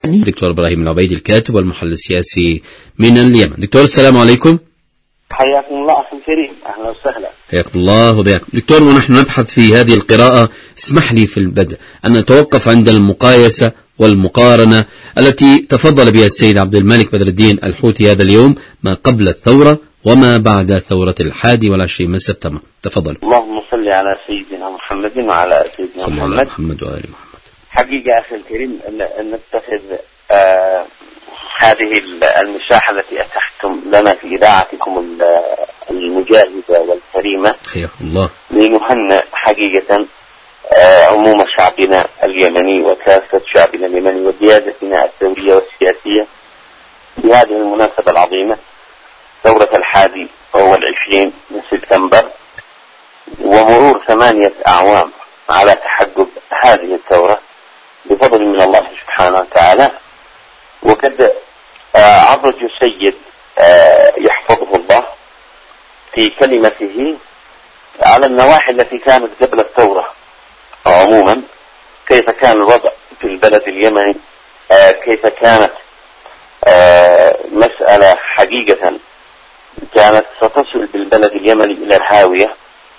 دكتور إبراهيم العبيدي الكاتب والمحلل السياسي من اليمن. دكتور السلام عليكم. حياكم الله أخي الكريم، أهلا وسهلا. حياكم الله وبياكم. دكتور، ونحن نبحث في هذه القراءة اسمح لي في البدء أن نتوقف عند المقايسة والمقارنة التي تفضل بها السيد عبد الملك بدر الدين الحوثي هذا اليوم، ما قبل الثورة وما بعد ثورة 21 من سبتمبر. تفضل. اللهم صل على سيدنا محمد وعلى سيدنا محمد وآل محمد. حقيقة أخي الكريم أن نتخذ هذه المساحة التي أتحتم لنا في إذاعتكم المجاهدة والكريمة، حياكم الله، لنهنئ حقيقة عموم شعبنا اليمني وكافة شعبنا اليمني وقيادتنا الثورية والسياسية بهذه المناسبة العظيمة، ثورة 21 من سبتمبر، ومرور 8 أعوام على تحقق هذه الثورة بفضل من الله سبحانه وتعالى. وقد عرج السيد يحفظه الله في كلمته على النواحي التي كانت قبل الثورة عموما، كيف كان الوضع في البلد اليمني، كيف كانت مسألة حقيقة كانت ستصل بالبلد اليمني إلى الهاوية.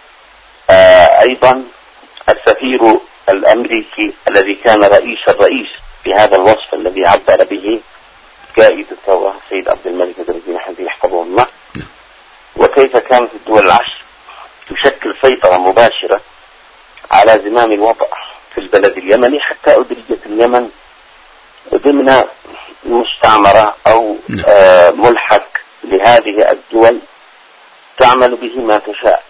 أيضا السفير الأمريكي الذي كان الرئيس في هذا الوصف الذي عبر به قائد الثورة السيد عبد الملك بدر الدين الحوثي يحفظه الله، وكيف كانت الدول العشر تشكل سيطرة مباشرة على زمام الوضع في البلد اليمني، حتى أدرجت اليمن ضمن مستعمرة أو ملحق لهذه الدول تعمل به ما تشاء،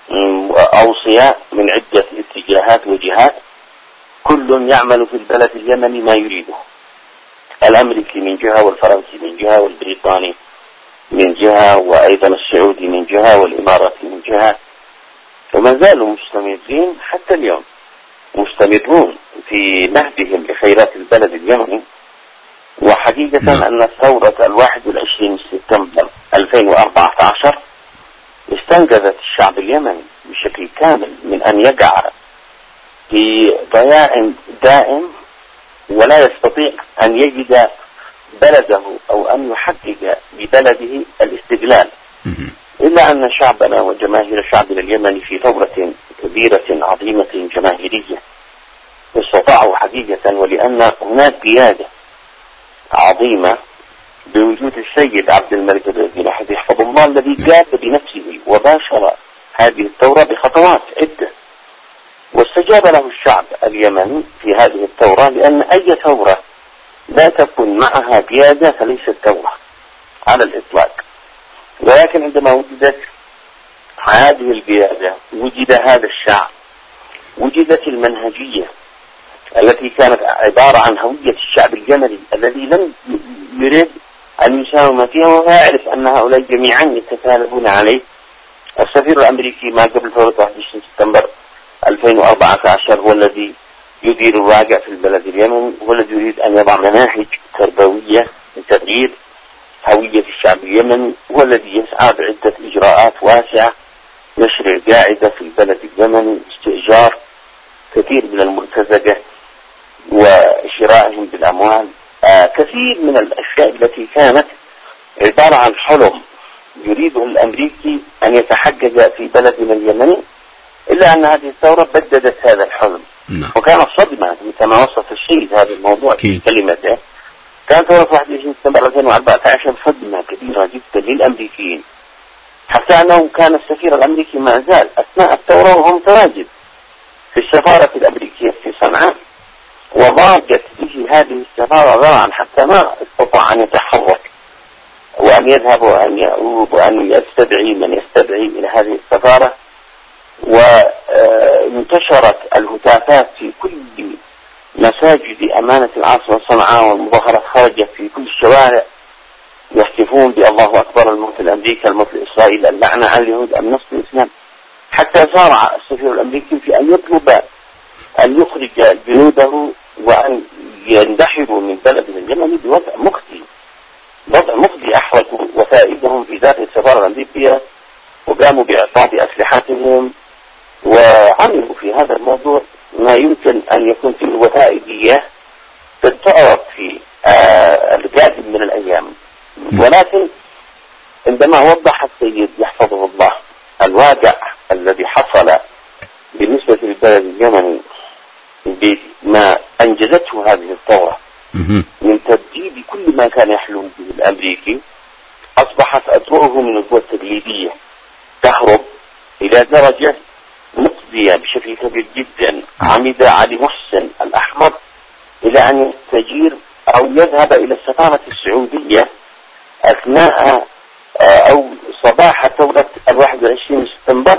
أوصياء من عدة اتجاهات وجهات، كل يعمل في البلد اليمني ما يريده، الأمريكي من جهة والفرنسي من جهة والبريطاني من جهة وأيضا السعودي من جهة والإماراتي من جهة، وما زالوا مستمرين حتى اليوم، مستمرون في نهبهم لخيرات البلد اليمني. وحقيقة أن ثورة 21 سبتمبر 2014 استنقذت الشعب اليمني بشكل كامل من أن يقع في ضياع دائم ولا يستطيع أن يجد بلده أو أن يحقق ببلده الاستقلال، إلا أن شعبنا وجماهير شعبنا اليمني في ثورة كبيرة عظيمة جماهيرية استطاعوا حقيقة، ولأن هناك قيادة عظيمة بوجود السيد عبد الملك بدر الدين الحوثي يحفظه الله، الذي قاد بنفسه وباشر هذه الثورة بخطوات عدة، واستجاب له الشعب اليمني في هذه الثورة، لأن أي ثورة لا تكون معها قيادة فليست ثورة على الإطلاق. ولكن عندما وجدت هذه القيادة، وجد هذا الشعب، وجدت المنهجية التي كانت عبارة عن هوية الشعب اليمني الذي لم يريد أن يساهم فيها، وهو يعرف أن هؤلاء جميعا يتكالبون عليه. السفير الأمريكي ما قبل ثورة 21 سبتمبر 2014 هو الذي يدير الواقع في البلد اليمني، هو الذي يريد أن يضع مناهج تربوية لتغيير هوية الشعب اليمني، هو الذي يسعى بعدة إجراءات واسعة، نشر القاعدة في البلد اليمني، استئجار كثير من المرتزقة وشرائهم بالأموال، كثير من الأشياء التي كانت عبارة عن حلم يريده الأمريكي أن يتحقق في بلدنا اليمني، إلا أن هذه الثورة بددت هذا الحلم. وكانت صدمة كما وصف السيد هذا الموضوع في كلمته، كانت ثورة 21 سبتمبر 2014 صدمة كبيرة جدا للأمريكيين، حتى أنه كان السفير الأمريكي ما زال أثناء الثورة وهم تواجد في السفارة الأمريكية في صنعاء، وضاقت به هذه السفارة ذرعا حتى ما استطاع أن يتحرك وأن يذهب وأن يعود وأن يستدعي من يستدعي إلى هذه السفارة. وانتشرت الهتافات في كل مساجد أمانة العاصمة صنعاء، والمظاهرات خرجت في كل الشوارع يهتفون بالله أكبر، الموت الأمريكا، الموت لإسرائيل، اللعنة على اليهود، النصر الإسلام، حتى سارع السفير الأمريكي في أن يطلب أن يخرج جنوده وأن يندحروا من بلد اليمن بوضع مخزي، وضع مخزي. أحرقوا وسائدهم في داخل السفارة الأمريكية وقاموا بإعطاء أسلحتهم، وعملوا في هذا الموضوع ما يمكن أن يكون في الوثائقية تتعرض في ولكن عندما وضح السيد يحفظه الله الواقع الذي حصل بالنسبة للبلد اليمني بما أنجزته هذه الثورة من تبديد كل ما كان يحلم به الأمريكي، أصبحت أدواره من القوى التقليدية تهرب إلى درجة مقضية بشكل كبير جدا. عمد علي محسن الأحمر إلى أن يستجير أو يذهب إلى السفارة السعودية أثناء أو صباح ثورة 21 سبتمبر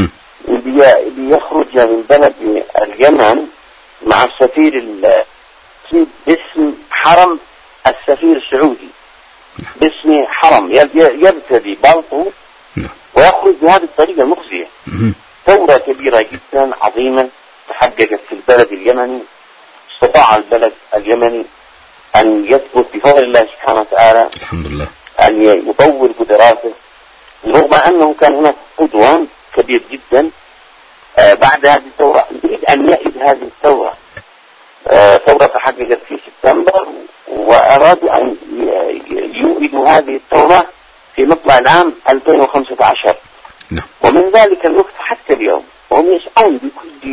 ليخرج من بلد اليمن مع السفير باسم حرم السفير السعودي، باسم حرم يرتدي بالطو ويخرج بهذه الطريقة المخزية. ثورة كبيرة جدا عظيمة تحققت في البلد اليمني. استطاع البلد اليمني أن يثبت بفضل الله سبحانه وتعالى، الحمد لله، أن يطور قدراته، رغم أنه كان هناك عدوان كبير جدا بعد هذه الثورة. يريد أن يعيد هذه الثورة، ثورة تحققت في سبتمبر، وأرادوا أن يعيدوا هذه الثورة في مطلع العام 2015. ومن ذلك الوقت حتى اليوم هم يسعون بكل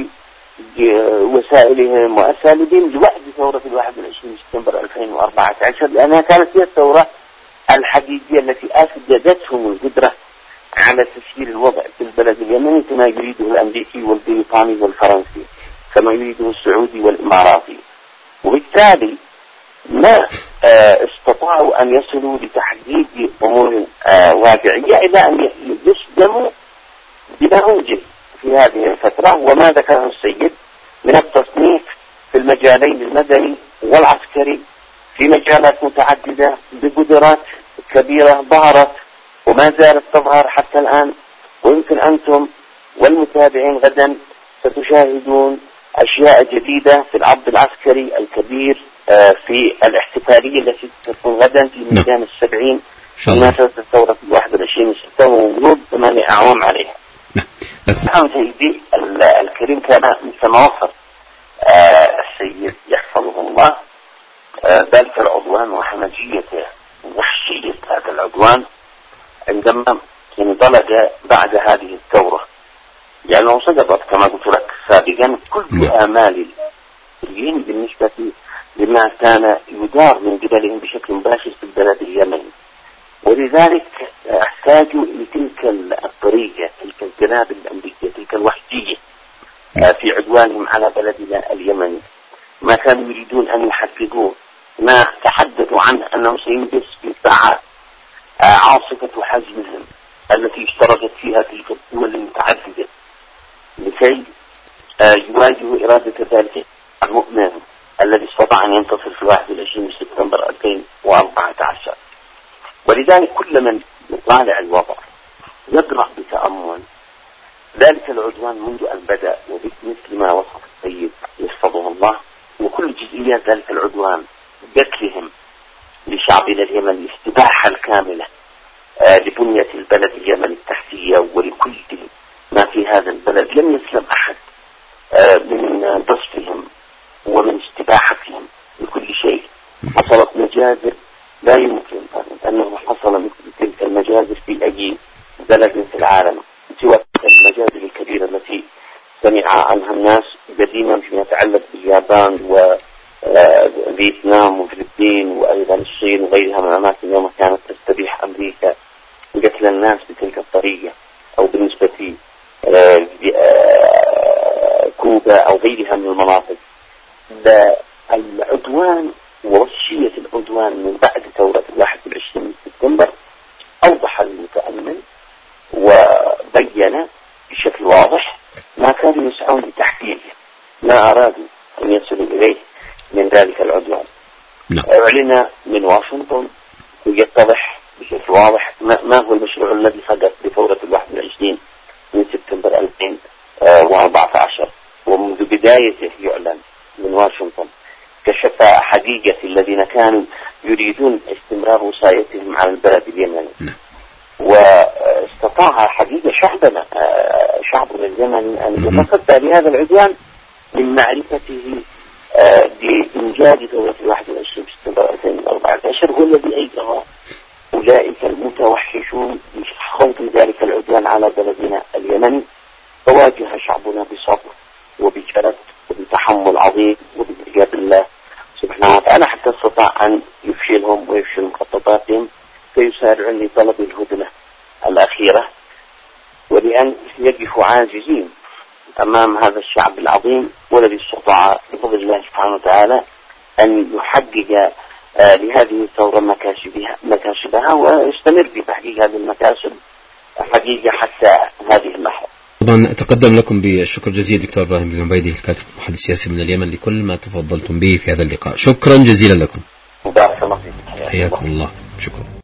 وسائلهم وأساليبهم لوعد ثورة 21 سبتمبر 2014، لأنها كانت هي الثورة الحقيقية التي أفقدتهم القدرة على تسيير الوضع في البلد اليمني كما يريده الأمريكي والبريطاني والفرنسي، كما يريده السعودي والإماراتي. وبالتالي ما استطاعوا أن يصلوا لتحقيق أمور واقعية إلا أن يسلموا بما أنجز في هذه الفترة، وما ذكره السيد من التصنيف في المجالين المدني والعسكري في مجالات متعددة بقدرات كبيرة ظهرت وما زالت تظهر حتى الآن. ويمكن أنتم والمتابعين غدا ستشاهدون أشياء جديدة في العرض العسكري الكبير في الاحتفالية التي تكون غدا في ميدان السبعين بمناسبة الثورة 21 سبتمبر ومرور 8 أعوام عليها. نعم سيدي الكريم، كان كما وصف السيد يحفظه الله ذلك العدوان وحمجيته ووحشية هذا العدوان عندما انطلق بعد هذه الثورة، لأنه سقطت كما قلت لك سابقا كل آمال السوريين بالنسبة لما كان يدار من قبلهم بشكل مباشر في البلد اليمني. ولذلك احتاجوا لتلك الطريقة، تلك الجناب الأمريكية، تلك الوحشية في عدوانهم على بلدنا اليمني. ما كانوا يريدون أن يحققوه، ما تحدثوا عنه أنه سينجز في ساعات عاصفة حجمهم التي اشتركت فيها تلك الدول المتعددة لكي يواجهوا إرادة ذلك المؤمن الذي استطاع أن ينتصر في 21 سبتمبر 2014. ولذلك كل من يطالع الوضع يقرأ بتأمل ذلك العدوان منذ أن بدأ، ومثل ما وصف السيد يحفظه الله، وكل جزئيات ذلك العدوان، قتلهم لشعبنا اليمني، الاستباحة الكاملة لبنية البلد اليمني التحتية ولكل ما في هذا البلد. لم يسلم أحد من ضصفهم ومن استباحتهم لكل شيء. حصلت مجازر لا يمكن أنه حصل مثل تلك المجازر في أي بلد في العالم، سوى المجازر الكبيرة التي سمع عنها الناس قديما فيما يتعلق باليابان وفيتنام وفلبين وأيضا الصين وغيرها من الأماكن يوم كانت تستبيح أمريكا قتل الناس بتلك الطريقة، أو بالنسبة كوبا أو غيرها من المناطق. العدوان ووحشية العدوان من بعد ثورة 21 سبتمبر أوضح المتأمل وبين بشكل واضح ما كانوا يسعون لتحقيقه، ما أرادوا أن يصلوا إليه من ذلك العدوان. أعلن من واشنطن ويتضح بشكل واضح ما هو المشروع الذي سقط بثورة 21 من سبتمبر 2014، ومنذ بدايته يعلن من واشنطن كشف حقيقة الذين كانوا يريدون استمرار وصايتهم على البلد اليمني. واستطاع حقيقة شعبنا اليمني أن يتصدى لهذا العدوان من معرفته بإنجاز ثورة 21 سبتمبر 2014، هو الذي أيقظ يعيشون خوض ذلك العدوان على بلدنا اليمن، فواجه شعبنا بصبر وبجرد وبتحمل عظيم وبإيجاب الله سبحانه وتعالى، حتى استطاع أن يفشلهم ويفشل مخططاتهم، فيسارعون لطلب الهدنة الأخيرة، ولأن يقفوا عاجزين أمام هذا الشعب العظيم والذي استطاع بفضل الله سبحانه وتعالى أن يحقق لهذه الثورة مكاسبها ويستمر في تحقيق هذه المكاسب حقيقة حتى هذه اللحظة. طبعا أتقدم لكم بالشكر جزيل دكتور إبراهيم بن عبيدي الكاتب المحلل السياسي من اليمن لكل ما تفضلتم به في هذا اللقاء. شكرا جزيلا لكم. بارك الله فيكم. حياكم الله. شكرا.